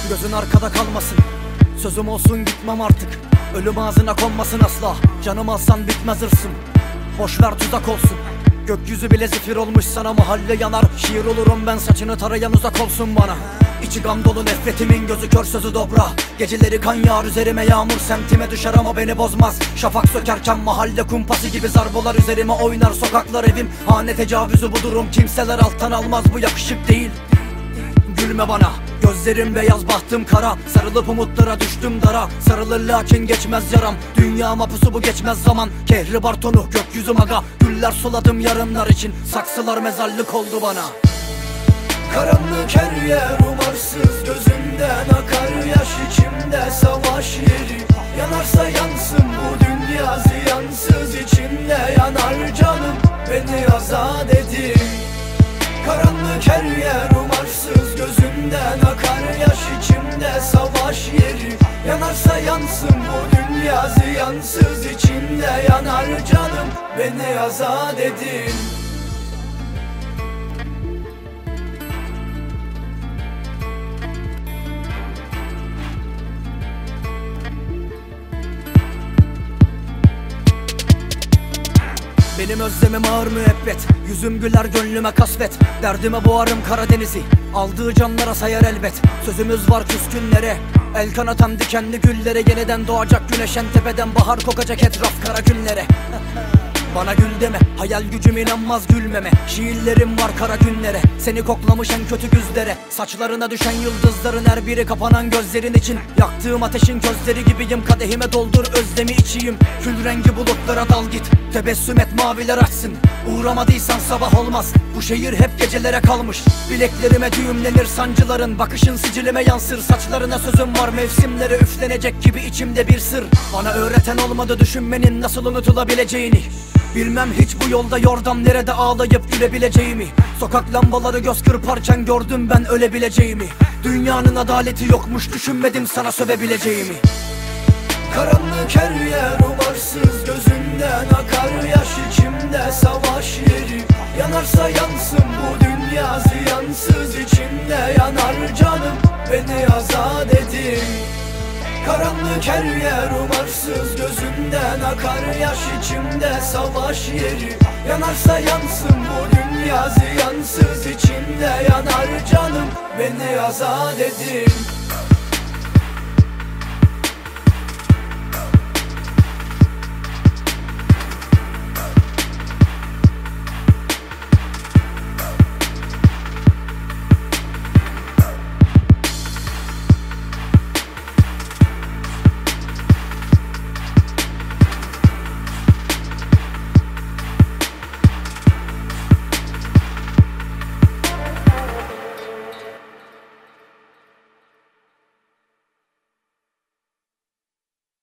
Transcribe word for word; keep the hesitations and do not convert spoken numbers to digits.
Gözün arkada kalmasın, sözüm olsun gitmem artık. Ölüm ağzına konmasın asla, canım alsan bitmez hırsım. Boşver tuzak olsun, gökyüzü bile zifir olmuş sana. Mahalle yanar, şiir olurum ben, saçını tarayan uzak olsun bana. İçi gam dolu nefretimin, gözü kör sözü dobra. Geceleri kan yağar üzerime, yağmur semtime düşer ama beni bozmaz. Şafak sökerken mahalle kumpası gibi zarbolar üzerime oynar. Sokaklar evim, hane tecavüzü bu durum, kimseler alttan almaz, bu yakışık değil. Gülme bana, gözlerim beyaz bahtım kara. Sarılıp umutlara düştüm dara, sarılır lakin geçmez yaram. Dünya mapusu bu geçmez zaman, kehribar tonu gökyüzüm aga. Güller suladım yarınlar için, saksılar mezarlık oldu bana. Karanlık her yer umarsız, gözümden akar yaş, içimde savaş yeri. Yanarsa yansın bu dünya ziyansız, içimde yanar canım, beni azat edin. Karanlık her yer umarsız, gözümden akar yaş, içimde savaş yeri. Yanarsa yansın bu dünya ziyansız, içimde yanar canım, beni azat edin. Benim özlemim ağır müebbet, yüzüm güler gönlüme kasvet. Derdime boğarım Karadeniz'i, aldığı canlara sayar elbet. Sözümüz var küskünlere, el kanatan dikenli güllere. Yeniden doğacak güneş en tepeden, bahar kokacak etraf kara günlere. Bana gül deme, hayal gücüm inanmaz gülmeme. Şiirlerim var kara günlere, seni koklamış en kötü güzlere. Saçlarına düşen yıldızların her biri kapanan gözlerin için. Yaktığım ateşin közleri gibiyim, kadehime doldur özlemi içeyim. Kül rengi bulutlara dal git, tebessüm et maviler açsın. Uğramadıysan sabah olmaz, bu şehir hep gecelere kalmış. Bileklerime düğümlenir sancıların, bakışın sicilime yansır. Saçlarına sözüm var, mevsimlere üflenecek gibi içimde bir sır. Bana öğreten olmadı düşünmenin nasıl unutulabileceğini. Bilmem hiç bu yolda yordam nerede ağlayıp gülebileceğimi. Sokak lambaları göz kırparken gördüm ben ölebileceğimi. Dünyanın adaleti yokmuş, düşünmedim sana sövebileceğimi. Karanlık her yer umarsız, gözümden akar yaş, içimde savaş yeri. Yanarsa yansın bu dünya ziyansız, içimde yanar canım, beni azat edin. Karanlık her yer umarsız, gözümden akar yaş, içimde savaş yeri. Yanarsa yansın bu dünya ziyansız, içimde yanar canım, beni azat edin.